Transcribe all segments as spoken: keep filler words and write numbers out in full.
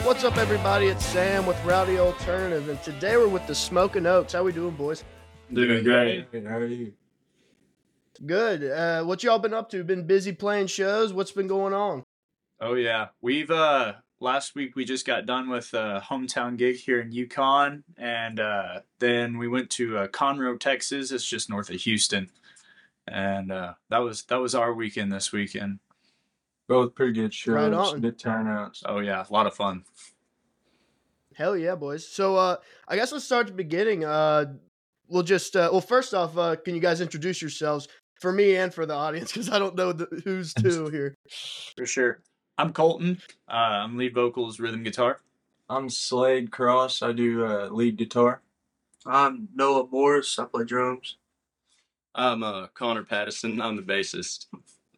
What's up, everybody? It's Sam with Rowdy Alternative, and today we're with the Smoking Oaks. How we doing, boys? Doing great. How are you? Good. Uh, what y'all been up to? Been busy playing shows? What's been going on? Oh yeah, we've uh last week we just got done with a hometown gig here in Yukon, and uh, then we went to uh, Conroe, Texas. It's just north of Houston, and uh, that was that was our weekend this weekend. Both pretty good shows, Right on. good turnouts. Oh yeah, a lot of fun. Hell yeah, boys. So uh, I guess let's start at the beginning. Uh, we'll just uh, well, first off, uh, can you guys introduce yourselves for me and for the audience, because I don't know the, who's who here. For sure. I'm Colton. Uh, I'm lead vocals, rhythm guitar. I'm Slade Cross. I do uh, lead guitar. I'm Noah Morris. I play drums. I'm uh, Connor Patterson. I'm the bassist.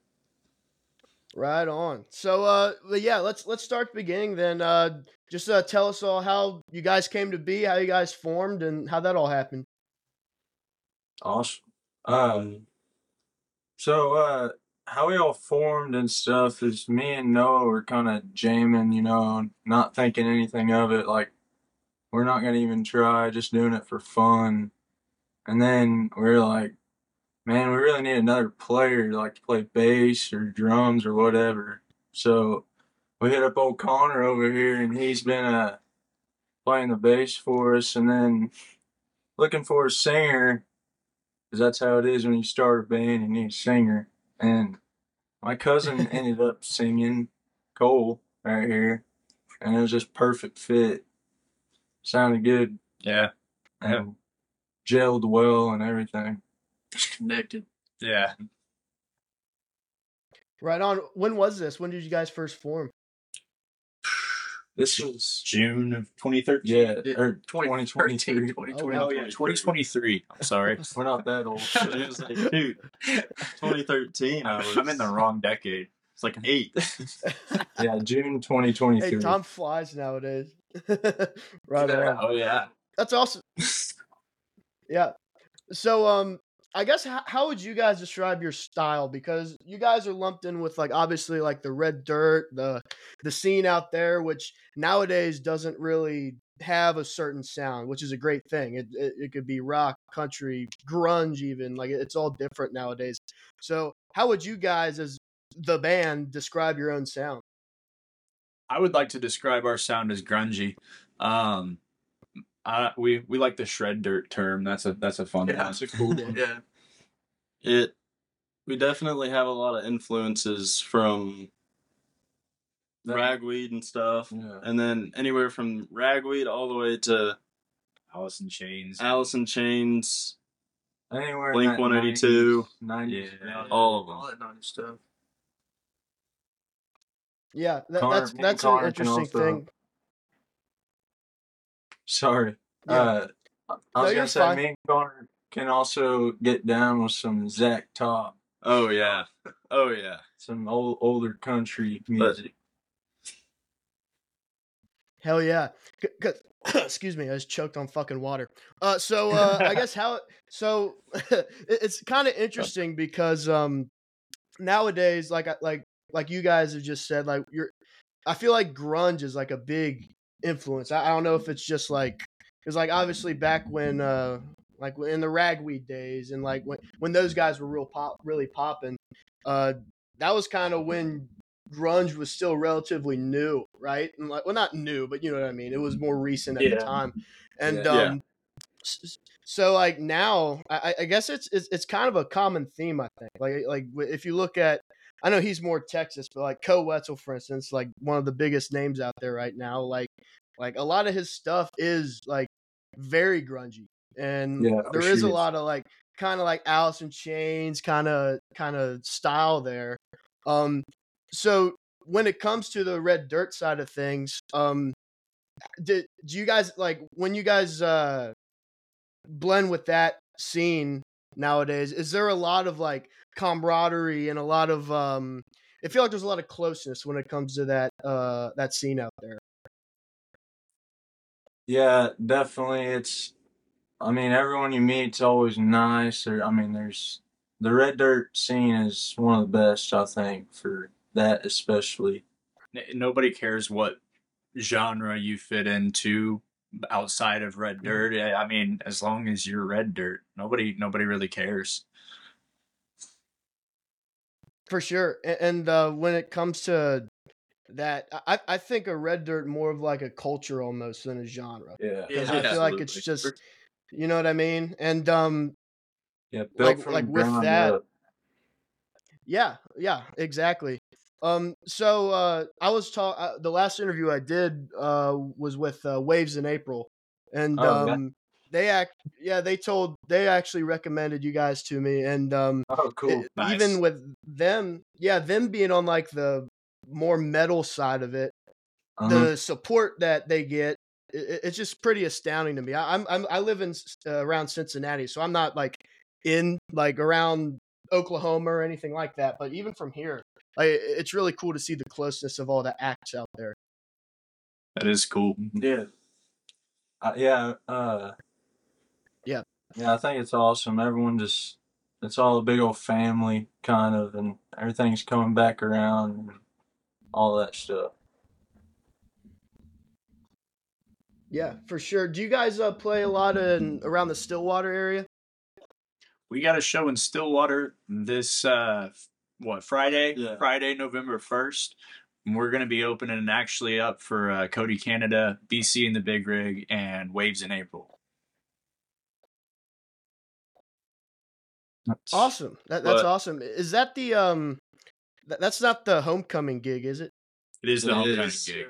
Right on. So, uh, but yeah, let's let's start the beginning then. Uh, just uh, tell us all how you guys came to be, how you guys formed, and how that all happened. Awesome. Um, so uh, how we all formed and stuff is me and Noah were kind of jamming, you know, not thinking anything of it. Like, we're not going to even try, just doing it for fun. And then we were like, man, we really need another player, like to play bass or drums or whatever. So we hit up old Connor over here, and he's been uh, playing the bass for us, and then looking for a singer, because that's how it is when you start a band, you need a singer. And my cousin ended up singing, Cole, right here, and it was just perfect fit. Sounded good. Yeah. And gelled well and everything. Just connected. Yeah. Right on. When was this? When did you guys first form? This was June of twenty thirteen. yeah, Yeah, or twenty twenty twenty-three. twenty Oh, twenty. wow. Oh yeah, twenty twenty-three. I'm sorry. We're not that old. It was like, dude, twenty thirteen. I was, I'm in the wrong decade. It's like eight. Yeah, June twenty twenty-three. Hey, time flies nowadays. Right Yeah. on. Oh yeah. That's awesome. Yeah. So, um, I guess how, how would you guys describe your style? Because you guys are lumped in with like obviously like the red dirt, the the scene out there, which nowadays doesn't really have a certain sound, which is a great thing. It it, it could be rock, country, grunge, even like it's all different nowadays. So, how would you guys, as the band, describe your own sound? I would like to describe our sound as grungy. Um, I, we we like the shred dirt term. That's a that's a fun Yeah, one. that's a cool one. Yeah. It. We definitely have a lot of influences from That- ragweed and stuff, Yeah. and then anywhere from ragweed all the way to Alice in Chains. Alice in Chains. Anywhere in Blink that one eighty-two. nineties, Yeah. nineties. All of All them. that nice stuff. Yeah, that, Connor- that's me and that's an Connor can interesting also- thing. Sorry. Yeah. Uh, I No, was you're gonna say fine. me and Connor can also get down with some Zach Top, Oh yeah. Oh yeah. some old older country music. Hell yeah. C- 'cause- excuse me, I just choked on fucking water. Uh, so uh, I guess how so it- it's kind of interesting because um nowadays, like I- like like you guys have just said, like you're, I feel like grunge is like a big influence. I, I don't know if it's just like because like obviously back when uh like in the ragweed days and like when when those guys were real pop really popping, uh that was kind of when grunge was still relatively new, right? And like, well, not new, but you know what I mean. It was more recent at the Yeah. time, and Yeah. um, s- so like now, I, I guess it's, it's it's kind of a common theme. I think, like like if you look at, I know he's more Texas, but like Co Wetzel, for instance, like one of the biggest names out there right now, like like a lot of his stuff is like very grungy, and Yeah, for there is a sure. lot of like kind of like Alice in Chains kind of kind of style there. Um, so when it comes to the red dirt side of things, um, do, do you guys like when you guys uh blend with that scene nowadays? Is there a lot of like camaraderie and a lot of um? I feel like there's a lot of closeness when it comes to that uh that scene out there. Yeah, definitely. It's, I mean, everyone you meet's always nice. Or, I mean, there's the red dirt scene is one of the best, I think, for that especially. N- Nobody cares what genre you fit into outside of Red Dirt. I I mean, as long as you're Red Dirt, nobody nobody really cares. For sure. A- And uh, when it comes to that, I, I think of Red Dirt more of like a culture almost than a genre. Yeah. Because Yeah, I feel like it's absolutely. just, you know what I mean? And um, Yeah. Built like from like the with ground that, up. yeah, yeah, exactly. Um, so uh, I was talk uh, the last interview I did uh was with uh, Waves in April, and Oh yeah. um, they act yeah they told they actually recommended you guys to me, and um, Oh cool. it, even Nice. with them, yeah, them being on like the more metal side of it, Uh-huh. the support that they get, it, it's just pretty astounding to me. I, I'm, I'm I live in s- uh, around Cincinnati, so I'm not like in like around Oklahoma or anything like that. But even from here, like it- it's really cool to see the closeness of all the acts out there. That is cool. Yeah. Uh, yeah. Uh. Yeah, Yeah. I think it's awesome. Everyone just. It's all a big old family, kind of, and everything's coming back around and all that stuff. yeah, for sure. Do you guys uh, play a lot in around the Stillwater area? We got a show in Stillwater this uh what Friday? Yeah. Friday, November first. And we're gonna be opening actually up for uh, Cody Canada, B C in the Big Rig, and Waves in April. That's- Awesome. That that's But- awesome. Is that the um? That, that's not the homecoming gig, is it? It is the It homecoming is. gig.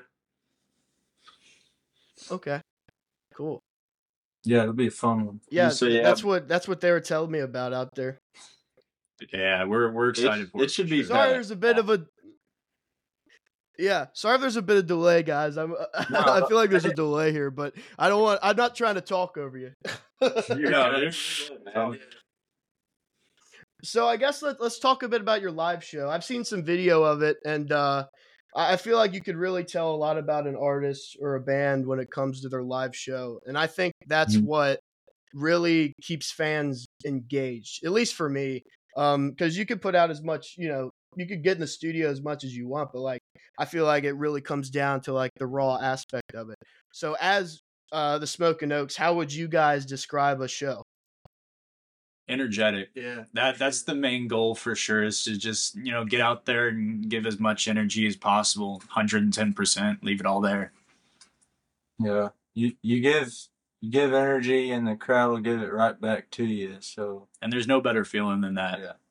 Okay, cool. Yeah, it'll be a fun one. Yeah, So, th- yeah. that's what that's what they were telling me about out there. Yeah, we're we're excited It, for it. it should be Sorry, back. there's a bit of a. Yeah, sorry if there's a bit of delay, guys. I'm. I feel like there's a delay here, but I don't want. I'm not trying to talk over you. You're No, good. it's- Yeah. So I guess let, let's talk a bit about your live show. I've seen some video of it, and uh, I I feel like you could really tell a lot about an artist or a band when it comes to their live show, and I think that's Mhm. what really keeps fans engaged. At least for me, because you could put out as much, you know, you could get in the studio as much as you want, but like I feel like it really comes down to like the raw aspect of it. So as uh, the Smoking Oaks, how would you guys describe a show? Energetic. Yeah. That that's the main goal for sure, is to just, you know, get out there and give as much energy as possible. one hundred ten percent. Leave it all there. Yeah, you you give you give energy, and the crowd will give it right back to you. So And there's no better feeling than that. yeah.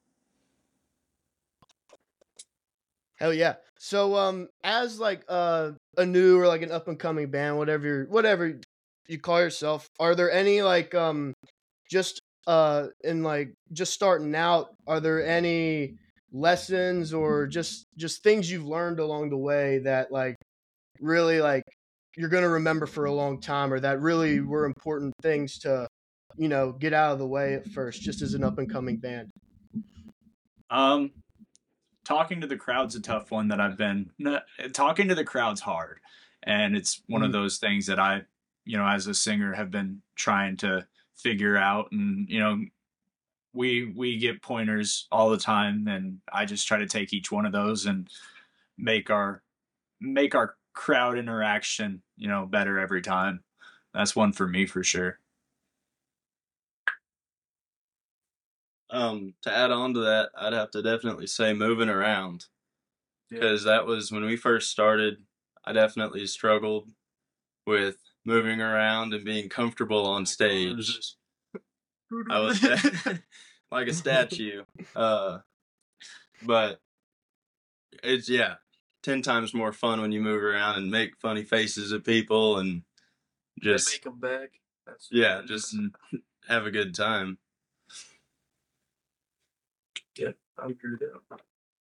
Hell yeah. So um as like uh a new or like an up and coming band, whatever you're, whatever you call yourself, are there any like um just uh in like just starting out, are there any lessons or just just things you've learned along the way that like really like you're gonna remember for a long time, or that really were important things to, you know, get out of the way at first, just as an up and coming band? Um, talking to the crowd's a tough one that I've been. No, talking to the crowd's hard, and it's one of Mhm. those things that I, you know, as a singer, have been trying to figure out. And you know, we we get pointers all the time, and I just try to take each one of those and make our make our crowd interaction, you know, better every time. That's one for me for sure. Um, to add on to that, I'd have to definitely say moving around, Yeah. because that was when we first started. I definitely struggled with moving around and being comfortable on stage. I was like a statue. Uh, but it's yeah, ten times more fun when you move around and make funny faces at people and They just make them back. That's yeah, just have a good time. yeah. I agree with that.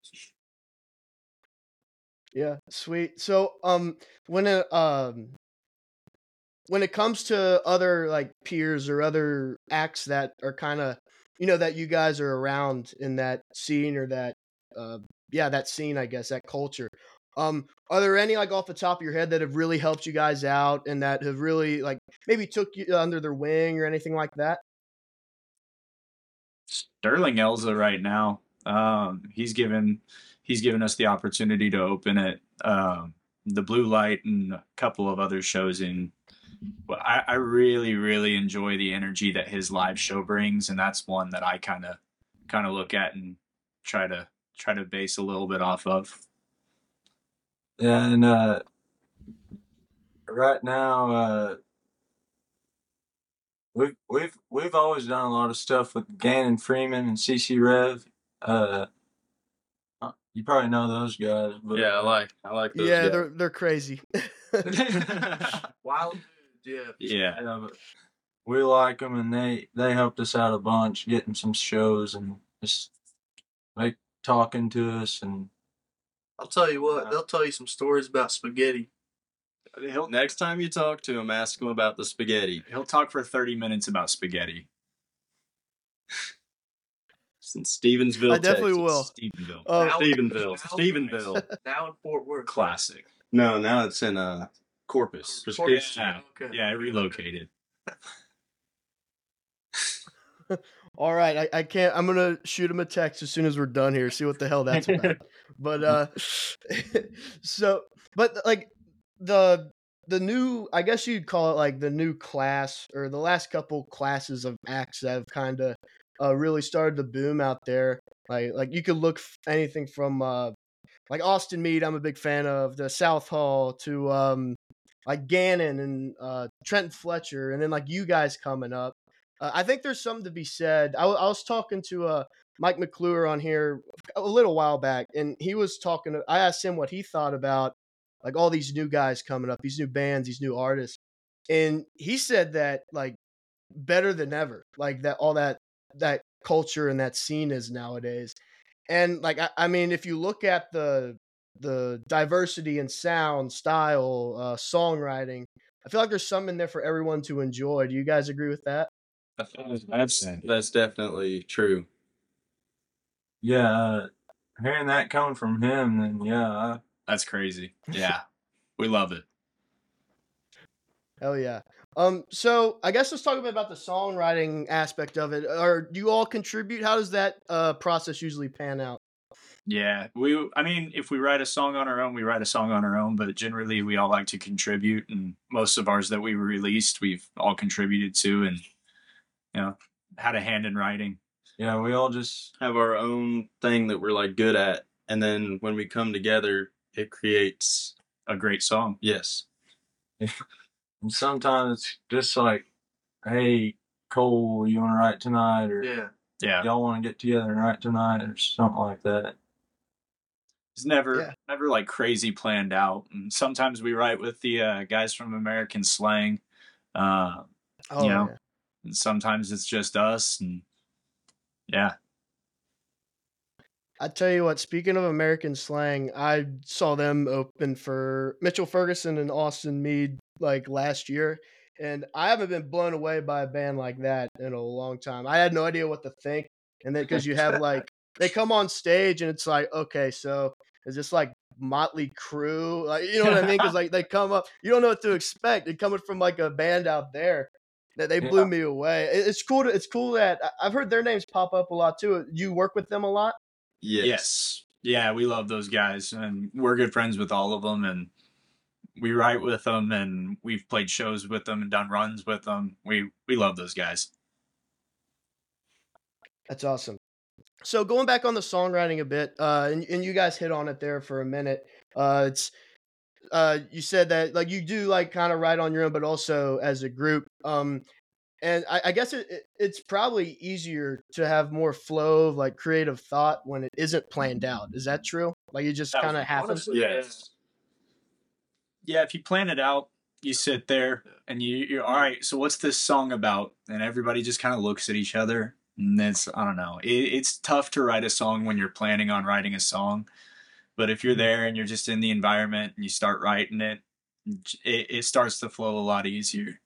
Yeah, sweet. So, um, when it um when it comes to other like peers or other acts that are kind of, you know, that you guys are around in that scene or that, uh, yeah, that scene, I guess, that culture. Um, are there any like off the top of your head that have really helped you guys out and that have really like maybe took you under their wing or anything like that? Sterling Elza right now. Um, he's given he's given us the opportunity to open it. Um, the Blue Light and a couple of other shows in. Well, I, I really, really enjoy the energy that his live show brings, and that's one that I kind of, kind of look at and try to try to base a little bit off of. Yeah, and uh, right now, uh, we've we've we've always done a lot of stuff with Gannon Freeman and C C Rev. Uh, uh, you probably know those guys, but Yeah, I like I like those Yeah, guys. they're they're crazy. Wild dude, yeah. Yeah, yeah, but we like them, and they they helped us out a bunch, getting some shows and just like talking to us, and I'll tell you what, they'll tell you some stories about spaghetti. he'll Next time you talk to him, ask him about the spaghetti. he'll talk for thirty minutes about spaghetti. It's in Stevensville, I definitely Texas. will. Stephenville, Oh, Now- Stephenville. now- Stephenville. Now in Fort Worth. classic. No, now it's in uh Corpus. Corpus. Christi. Yeah, Okay. yeah, I relocated. all right. I, I can't. I'm gonna shoot him a text as soon as we're done here. See what the hell that's about. But uh, so but like the the new, I guess you'd call it like the new class or the last couple classes of acts that have kind of uh really started to boom out there. Like like you could look f- anything from uh like Austin Mead, I'm a big fan of, the South Hall, to um like Gannon and uh Trenton Fletcher, and then like you guys coming up. Uh, I think there's something to be said. I, w- I was talking to uh Mike McClure on here a little while back, and he was talking. To, I asked him what he thought about like all these new guys coming up, these new bands, these new artists, and he said that like better than ever, like that all that that culture and that scene is nowadays. And like I, I mean, if you look at the the diversity in sound, style, uh, songwriting, I feel like there's something in there for everyone to enjoy. Do you guys agree with that? That's that's definitely true. yeah, uh, hearing that coming from him, then yeah, I, That's crazy. Yeah, we love it. Hell yeah. Um. So I guess let's talk a bit about the songwriting aspect of it. Or do you all contribute? How does that uh process usually pan out? Yeah, we. I mean, if we write a song on our own, we write a song on our own. But generally, we all like to contribute, and most of ours that we released, we've all contributed to, and you know, had a hand in writing. yeah, we all just Have our own thing that we're like good at, and then when we come together, it creates A great song. yes. and sometimes it's just like, hey, Cole, you want to write tonight, or Yeah. Yeah, y'all want to get together and write tonight, or something like that. it's never, Yeah. never like crazy planned out. And sometimes we write with the uh, guys from American Slang. Uh, Oh You know, yeah. and sometimes it's just us, and yeah, I tell you what, speaking of American Slang, I saw them open for Mitchell Ferguson and Austin Mead like last year, and I haven't been blown away by a band like that in a long time. I had no idea what to think, and then because you have like they come on stage and it's like, okay, so is this like Motley Crue? Like, you know what I mean? Because like they come up, you don't know what to expect. They're coming from like a band out there. That they blew Yeah. me away. It- It's cool. To, it's cool that I- I've heard their names pop up a lot too. You work with them a lot. Yes. yes, yeah, we love those guys, and we're good friends with all of them, and we write with them, and we've played shows with them and done runs with them. We we love those guys. That's awesome. So going back on the songwriting a bit, uh, and, and you guys hit on it there for a minute. Uh, it's uh, you said that like you do like kind of write on your own, but also as a group. Um, and I, I guess it, it, it's probably easier to have more flow of like creative thought when it isn't planned out. Is that true? Like you just That was- kind of happen. Honestly, Yes. Yeah, if you plan it out, you sit there and you, you're all right. So what's this song about? And everybody just kind of looks at each other, and it's I don't know. It, it's tough to write a song when you're planning on writing a song, but if you're there and you're just in the environment and you start writing it, it, it starts to flow a lot easier.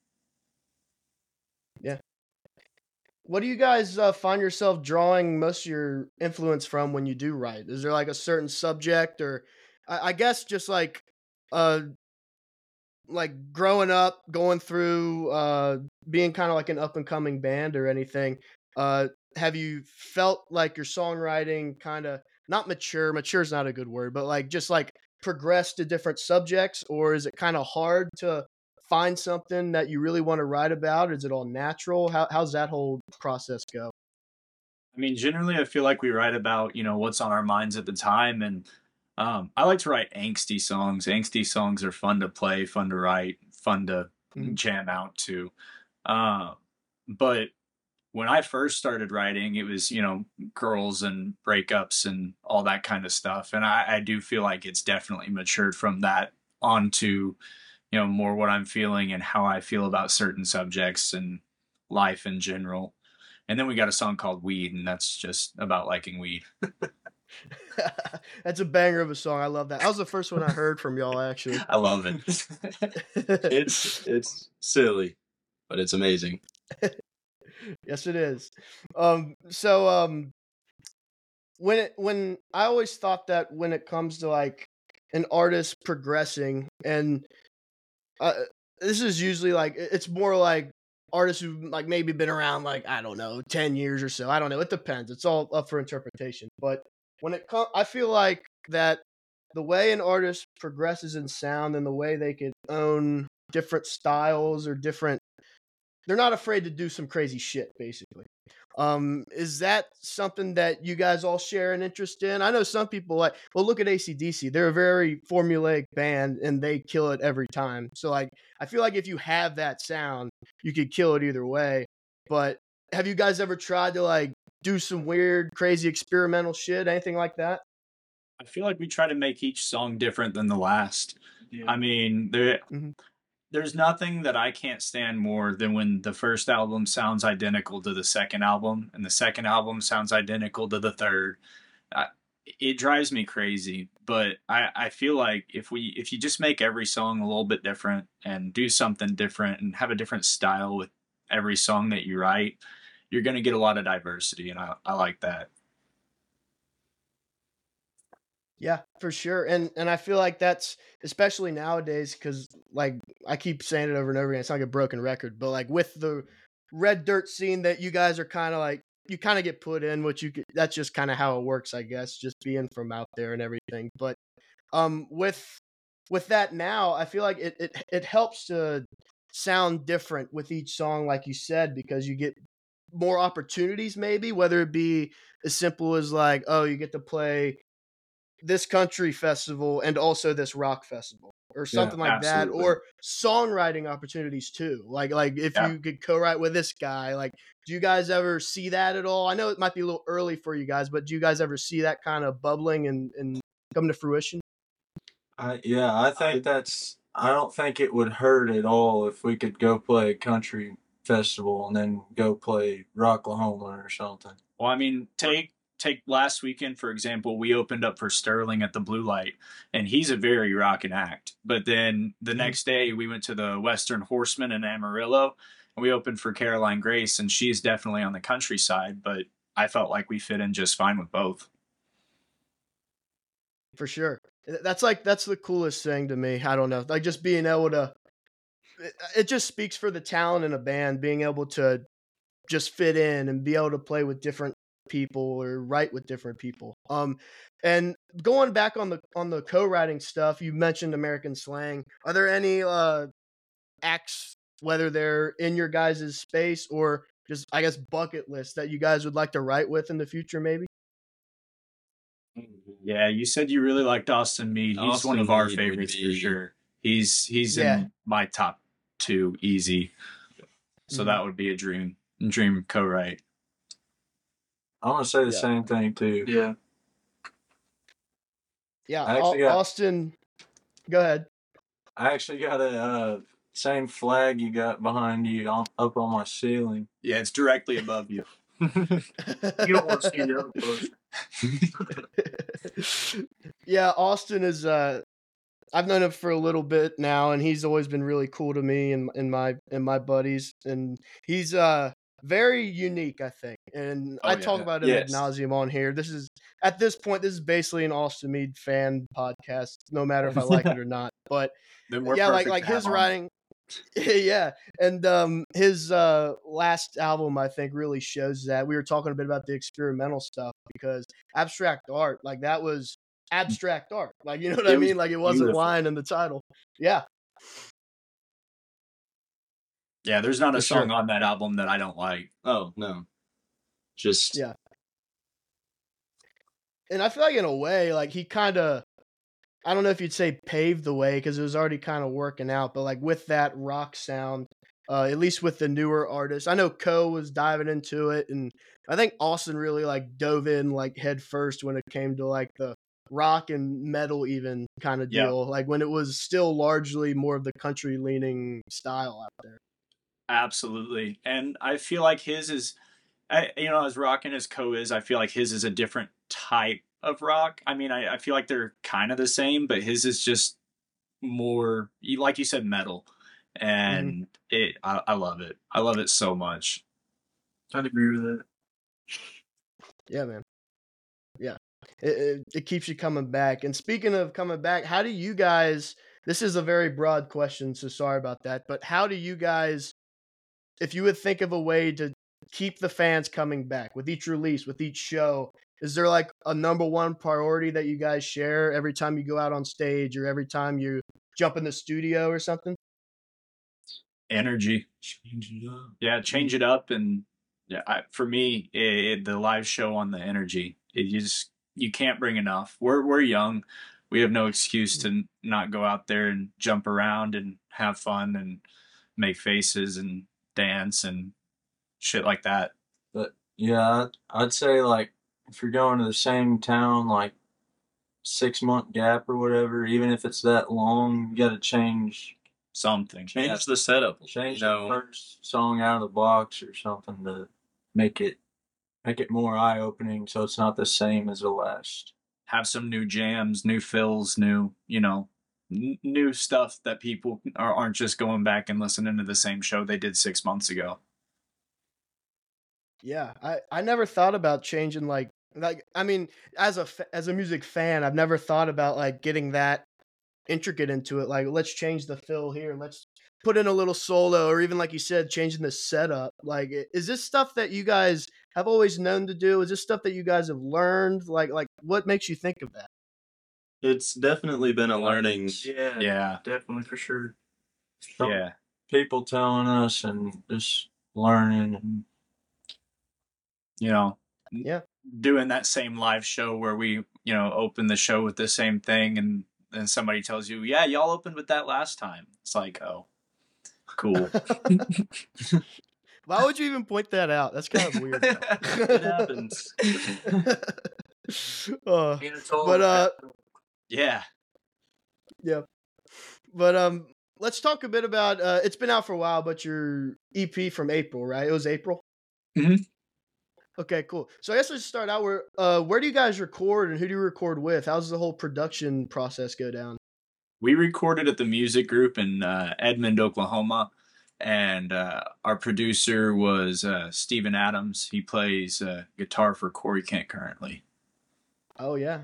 What do you guys uh, find yourself drawing most of your influence from when you do write? Is there like a certain subject, or I, I guess just like uh like growing up, going through uh being kind of like an up and coming band or anything? Uh, have you felt like your songwriting kind of not mature? Mature is not a good word, but like just like progress to different subjects, or is it kind of hard to find something that you really want to write about? Is it all natural? How, how's that whole process go? I mean, generally, I feel like we write about, you know, what's on our minds at the time. And um, I like to write angsty songs. Angsty songs are fun to play, fun to write, fun to Mhm. jam out to. Uh, but when I first started writing, it was, you know, girls and breakups and all that kind of stuff. And I, I do feel like it's definitely matured from that onto, you know, more what I'm feeling and how I feel about certain subjects and life in general. And then we got a song called Weed, and that's just about liking weed. That's a banger of a song. I love that. That was the first one I heard from y'all, actually. I love it. It's it's silly, but it's amazing. Yes, it is. Um, so um, when it when I always thought that when it comes to like an artist progressing, and uh, this is usually like it- it's more like artists who've like maybe been around like I don't know ten years or so. I don't know. It depends. It's all up for interpretation. But when it comes, I feel like that the way an artist progresses in sound and the way they could own different styles or different, they're not afraid to do some crazy shit, basically. Um, is that something that you guys all share an interest in? I know some people like, well, look at A C D C. They're a very formulaic band and they kill it every time. So, like, I feel like if you have that sound, you could kill it either way. But have you guys ever tried to, like, do some weird, crazy experimental shit, anything like that? I feel like we try to make each song different than the last. Yeah. I mean, there Mhm. there's nothing that I can't stand more than when the first album sounds identical to the second album and the second album sounds identical to the third. I, it drives me crazy, but I, I feel like if we if you just make every song a little bit different and do something different and have a different style with every song that you write, you're going to get a lot of diversity, and I, I like that. Yeah, for sure. And and I feel like that's especially nowadays because like I keep saying it over and over again. It's like a broken record, but like with the red dirt scene that you guys are kind of like you kind of get put in, which you get, that's just kind of how it works, I guess, just being from out there and everything. But um with with that now, I feel like it it it helps to sound different with each song, like you said, because you get more opportunities, maybe whether it be as simple as like, oh, you get to play this country festival and also this rock festival or Yeah, something like that, absolutely. or songwriting opportunities too, like like if Yeah. you could co-write with this guy. Like, do you guys ever see that at all? I know it might be a little early for you guys, but do you guys ever see that kind of bubbling and and come to fruition? I yeah, I think that's. I don't think it would hurt at all if we could go play a country festival and then go play Rocklahoma or something. Well, I mean, take take last weekend for example. We opened up for Sterling at the Blue Light, and he's a very rockin' act. But then the Mhm. next day, we went to the Western Horseman in Amarillo, and we opened for Caroline Grace, and she's definitely on the countryside. But I felt like we fit in just fine with both. For sure. That's like that's the coolest thing to me. I don't know, like just being able to. It, it just speaks for the talent in a band, being able to just fit in and be able to play with different people or write with different people. Um, and going back on the on the co-writing stuff, you mentioned American slang. Are there any uh acts, whether they're in your guys' space or just I guess bucket list that you guys would like to write with in the future, maybe? Yeah, you said you really liked Austin Mead. He's Austin one of our Mead would favorites for be- sure. He's he's Yeah. in my top two easy. So Mhm. that would be a dream dream co-write. I want to say the Yeah. same thing too. Yeah. Yeah, I actually Au- got- Austin. Go ahead. I actually got a uh, same flag you got behind you on, up on my ceiling. Yeah, it's directly above you. You don't want to see the other post. Yeah, Austin is uh I've known him for a little bit now and he's always been really cool to me and and my and my buddies, and he's uh very unique, I think. And Oh, I yeah. talk about him ad Yes. nauseum on here. This is at this point this is basically an Austin Mead fan podcast, no matter if I like it or not. But Then we're yeah, like perfect like to have his on. writing. Yeah, and um his uh last album I think really shows that. We were talking a bit about the experimental stuff because abstract art, like that was abstract art. Like, you know what It I was mean? Like, it wasn't beautiful. lying in the title. Yeah. Yeah, there's not a For song sure. on that album that I don't like. Oh no, just Yeah. And I feel like in a way, like he kind of, I don't know if you'd say paved the way because it was already kind of working out, but like with that rock sound, uh, at least with the newer artists, I know Ko was diving into it, and I think Austin really like dove in like head first when it came to like the rock and metal even kind of Yeah. deal, like when it was still largely more of the country leaning style out there. Absolutely. And I feel like his is, I, you know, as rocking as Ko is, I feel like his is a different type of rock. I mean, I, I feel like they're kind of the same, but his is just more, like you said, metal. And mm-hmm. it, I, I love it. I love it so much. I'd agree with that. Yeah, man. Yeah. It, it, it keeps you coming back. And speaking of coming back, how do you guys, this is a very broad question, so sorry about that, but how do you guys, if you would think of a way to keep the fans coming back with each release, with each show, is there like a number one priority that you guys share every time you go out on stage or every time you jump in the studio or something? Energy. Change it up. Yeah, change it up. And yeah, I, for me, it, it, the live show on the energy, it, you just, you can't bring enough. We're, we're young. We have no excuse to not go out there and jump around and have fun and make faces and dance and shit like that. But yeah, I'd say like if you're going to the same town, like six month gap or whatever, even if it's that long, you got to change something. Change yeah. the setup. Change you know. the first song out of the box or something to make it make it more eye opening, so it's not the same as the last. Have some new jams, new fills, new you know. new stuff that people are, aren't just going back and listening to the same show they did six months ago. Yeah, I, I never thought about changing like like I mean as a as a music fan, I've never thought about like getting that intricate into it. Like let's change the fill here, let's put in a little solo, or even like you said, changing the setup. Like, is this stuff that you guys have always known to do? Is this stuff that you guys have learned? Like like what makes you think of that? It's definitely been a learning. Yeah, yeah, definitely for sure. Some yeah, people telling us and just learning, and you know, yeah, doing that same live show where we, you know, open the show with the same thing, and then somebody tells you, "Yeah, y'all opened with that last time." It's like, oh, cool. Why would you even point that out? That's kind of weird. It happens. uh, but uh. Yeah. Yeah. But um let's talk a bit about uh it's been out for a while, but your E P from April, right? It was April? Mm-hmm. Okay, cool. So I guess let's start out where uh where do you guys record and who do you record with? How's the whole production process go down? We recorded at the Music Group in uh, Edmond, Oklahoma. And uh, our producer was uh, Steven Adams. He plays uh, guitar for Corey Kent currently. Oh yeah.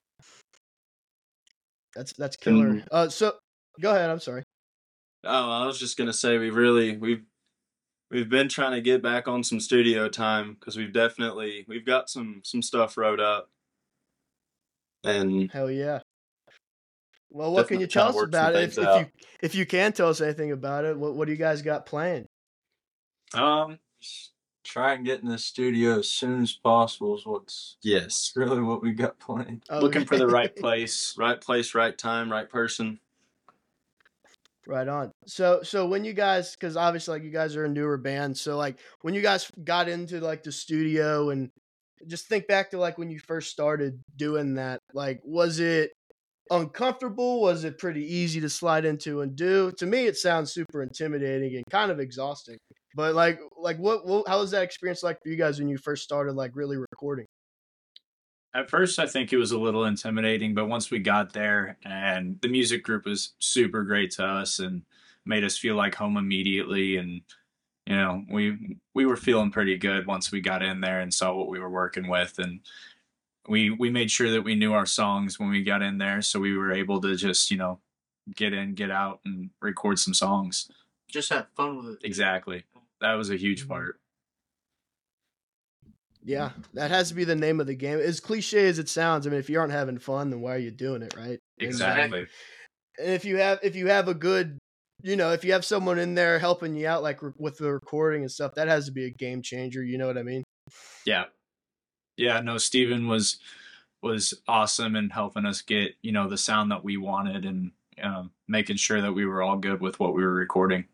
That's that's killer. And, uh, so go ahead. I'm sorry. Oh, I was just gonna say we really we've we've been trying to get back on some studio time because we've definitely we've got some some stuff wrote up. And hell yeah. Well, what can you tell us about it? If, if you if you can tell us anything about it, what what do you guys got planned? Um, try and get in the studio as soon as possible is what's yes what's really what we got planned. Okay. Looking for the right place, right place, right time, right person. Right on. So so when you guys, because obviously like you guys are a newer band, so like when you guys got into like the studio and just think back to like when you first started doing that, like was it uncomfortable? Was it pretty easy to slide into and do? To me, it sounds super intimidating and kind of exhausting. But like, like what, what? How was that experience like for you guys when you first started, like really recording? At first, I think it was a little intimidating, but once we got there, and the Music Group was super great to us and made us feel like home immediately, and you know, we we were feeling pretty good once we got in there and saw what we were working with, and we we made sure that we knew our songs when we got in there, so we were able to just, you know, get in, get out, and record some songs. Just have fun with it. Exactly. That was a huge part. Yeah, that has to be the name of the game. As cliche as it sounds, I mean, if you aren't having fun, then why are you doing it, right? And, uh, Exactly. and if you have if you have a good, you know, if you have someone in there helping you out, like re- with the recording and stuff, that has to be a game changer. You know what I mean? Yeah. Yeah, no, Steven was was awesome in helping us get, you know, the sound that we wanted and um, making sure that we were all good with what we were recording.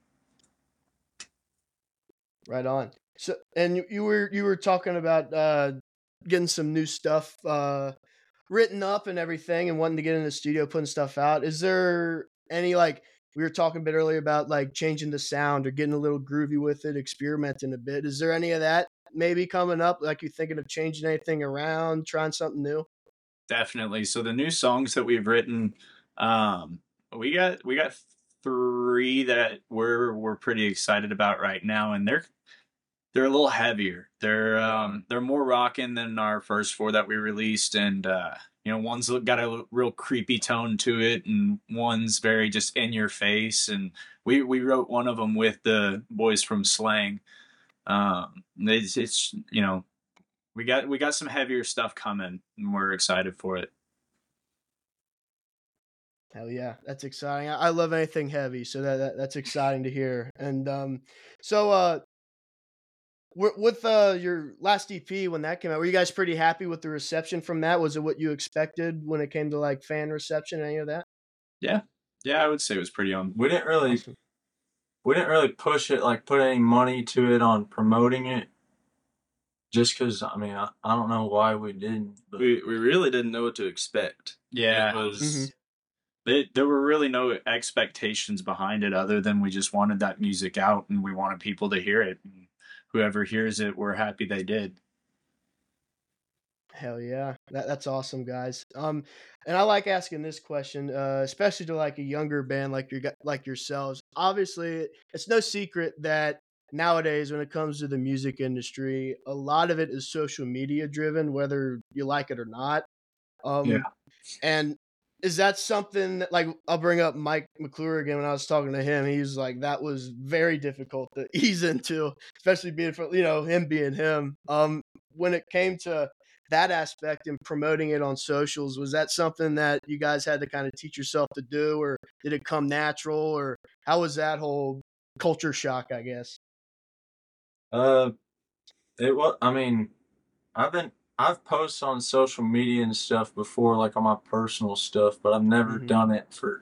Right on. So, and you, you were you were talking about uh, getting some new stuff uh, written up and everything, and wanting to get in the studio, putting stuff out. Is there any, like, we were talking a bit earlier about like changing the sound or getting a little groovy with it, experimenting a bit? Is there any of that maybe coming up? Like, you thinking of changing anything around, trying something new? Definitely. So the new songs that we've written, um, we got we got three that we're we're pretty excited about right now, and they're they're a little heavier. They're um they're more rocking than our first four that we released, and uh, you know, one's got a real creepy tone to it, and one's very just in your face. And we we wrote one of them with the boys from Slang. Um, it's, it's you know, we got we got some heavier stuff coming, and we're excited for it. Hell yeah, that's exciting. I, I love anything heavy, so that, that that's exciting to hear. And um, so uh, wi- with uh your last E P when that came out, were you guys pretty happy with the reception from that? Was it what you expected when it came to like fan reception, any of that? Yeah, yeah, I would say it was pretty on. We didn't really Awesome. we didn't really push it, like put any money to it on promoting it, just because I mean I, I don't know why we didn't. But We we really didn't know what to expect. Yeah, It was Mhm. They, there were really no expectations behind it other than we just wanted that music out and we wanted people to hear it. And whoever hears it, we're happy they did. Hell yeah, that that's awesome, guys. Um, and I like asking this question, uh, especially to like a younger band like your like yourselves. Obviously, it's no secret that nowadays, when it comes to the music industry, a lot of it is social media driven, whether you like it or not. yeah, Um, and is that something that, like, I'll bring up Mike McClure again. When I was talking to him, he was like, that was very difficult to ease into, especially being for, you know, him being him. Um, when it came to that aspect and promoting it on socials, was that something that you guys had to kind of teach yourself to do, or did it come natural, or how was that whole culture shock, I guess? uh, it was. I mean, I've been I've posted on social media and stuff before, like on my personal stuff, but I've never Mhm. done it for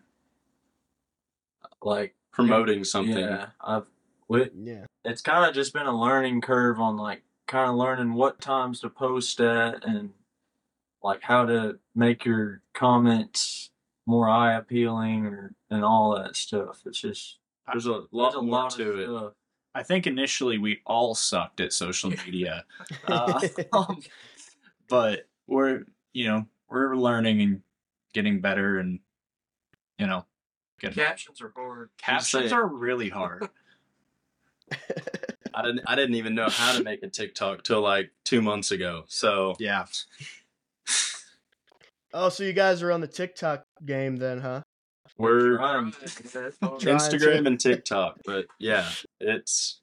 like promoting something. Yeah, I've. We, Yeah. it's kind of just been a learning curve on like kind of learning what times to post at and like how to make your comments more eye appealing or and all that stuff. It's just There's a there's lot a more lot to of it. stuff. I think initially we all sucked at social media. Uh, but we're, you know, we're learning and getting better and, you know, getting, Captions are hard. captions say- are really hard. I didn't I didn't even know how to make a TikTok till like two months ago. So Yeah. Oh, so you guys are on the TikTok game then, huh? we're Trying. Trying Instagram to. and TikTok, but yeah, it's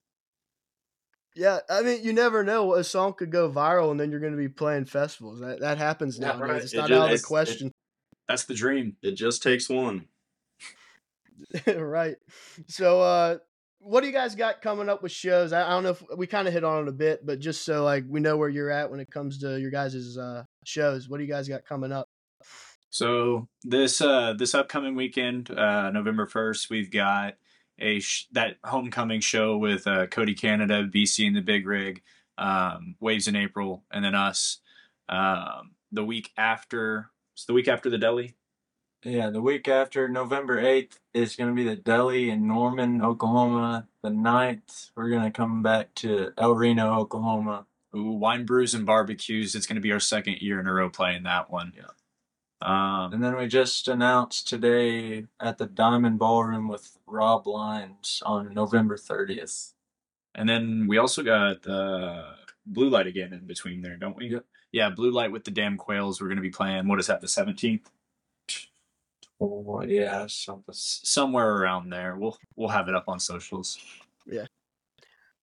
Yeah, I mean, you never know. A song could go viral, and then you're going to be playing festivals. That that happens Yeah, nowadays. right. It's It not just- out of the it's- it- question, That's the dream. it just takes one. right? So, uh, what do you guys got coming up with shows? I, I don't know if we kind of hit on it a bit, but just so like we know where you're at when it comes to your guys' uh, shows. What do you guys got coming up? So this uh this upcoming weekend, uh November first, we've got a sh- that homecoming show with uh Cody Canada, B C and the Big Rig, um Waves in April, and then us. Um the week after, it's the week after the deli. Yeah, the week after November eighth is going to be the deli in Norman, Oklahoma. The ninth, we're going to come back to El Reno, Oklahoma. Ooh, wine brews and barbecues. It's going to be our second year in a row playing that one. Yeah. Um And then we just announced today at the Diamond Ballroom with Rob Lyons on November thirtieth. and then we also got uh Blue Light again in between there, don't we? Yep. Yeah, Blue Light with the Damn Quails. We're going to be playing, what is that, the seventeenth? Oh, yeah, something. Somewhere around there. We'll we'll have it up on socials.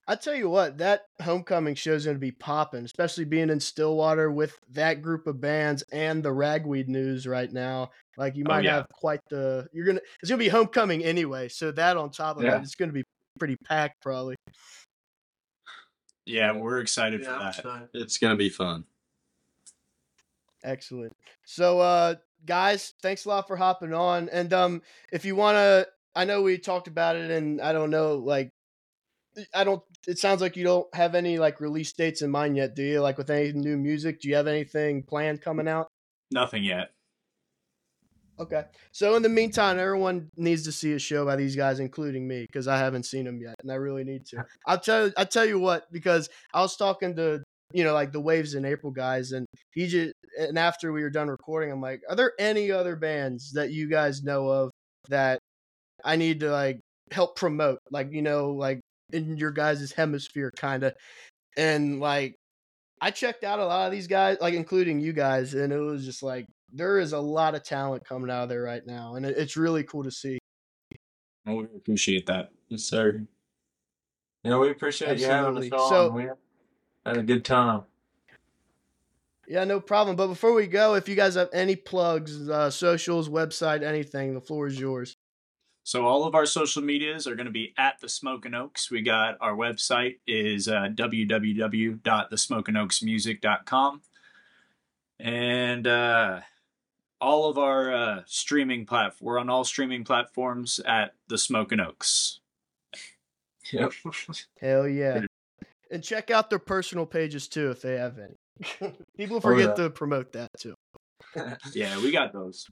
I tell you what, that homecoming show is going to be popping, especially being in Stillwater with that group of bands and the Ragweed News right now. Like you Oh, might yeah. have quite the. You're gonna. It's gonna be homecoming anyway, so that on top of Yeah. it, it's gonna be pretty packed probably. Yeah, we're excited Yeah, for I'm that. excited. It's gonna be fun. Excellent. So, uh, guys, thanks a lot for hopping on. And um, if you want to, I know we talked about it, and I don't know, like, I don't. It sounds like you don't have any like release dates in mind yet, do you? Like with any new music, do you have anything planned coming out? Nothing yet. Okay. So in the meantime, everyone needs to see a show by these guys, including me, because I haven't seen them yet, and I really need to. I'll tell. I tell you what, because I was talking to you know like the Waves in April guys, and he just and after we were done recording, I'm like, are there any other bands that you guys know of that I need to like help promote, like you know, like in your guys' hemisphere, kind of, and like I checked out a lot of these guys, like including you guys, and it was just like there is a lot of talent coming out of there right now, and it, it's really cool to see. Well, we appreciate that. Yes, sir. Yeah, we appreciate you having us Absolutely. on. So- we had a good time. Yeah, no problem. But before we go, if you guys have any plugs, uh, socials, website, anything, the floor is yours. So all of our social medias are going to be at the Smokin' Oaks. We got our website is uh, w w w dot the smokin oaks music dot com, and uh, all of our uh, streaming platforms. We're on all streaming platforms at the Smokin' Oaks. Yep. Hell yeah. And check out their personal pages too if they have any. People forget yeah. to promote that too. Yeah, we got those.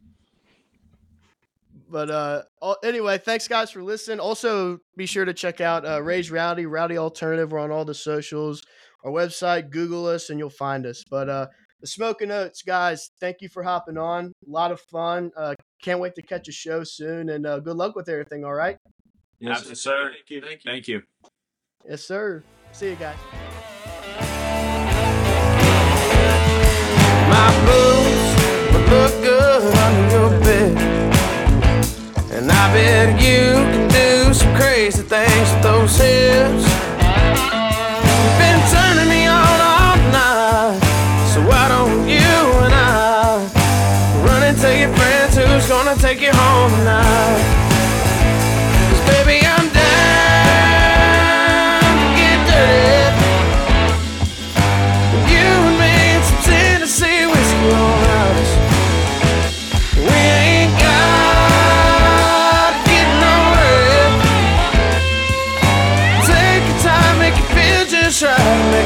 But uh, all- anyway, thanks guys for listening. Also, be sure to check out uh, Ray's Rowdy, Rowdy Alternative. We're on all the socials, our website. Google us and you'll find us. But uh, the Smokin' Oats guys, thank you for hopping on. A lot of fun. Uh, can't wait to catch a show soon. And uh, good luck with everything. All right. Yes, Absolutely, sir. sir. Thank you. Thank you. Thank you. Yes, sir. See you guys. My boots would look good under your bed, and I bet you can do some crazy things with those hips. You've been turning me on all night, so why don't you and I run and tell your friends who's gonna take you home tonight? 'Cause baby, I'm down to get dirty. You and me and some Tennessee whiskey on us. We ain't got to get nowhere. Take your time, make it feel just right.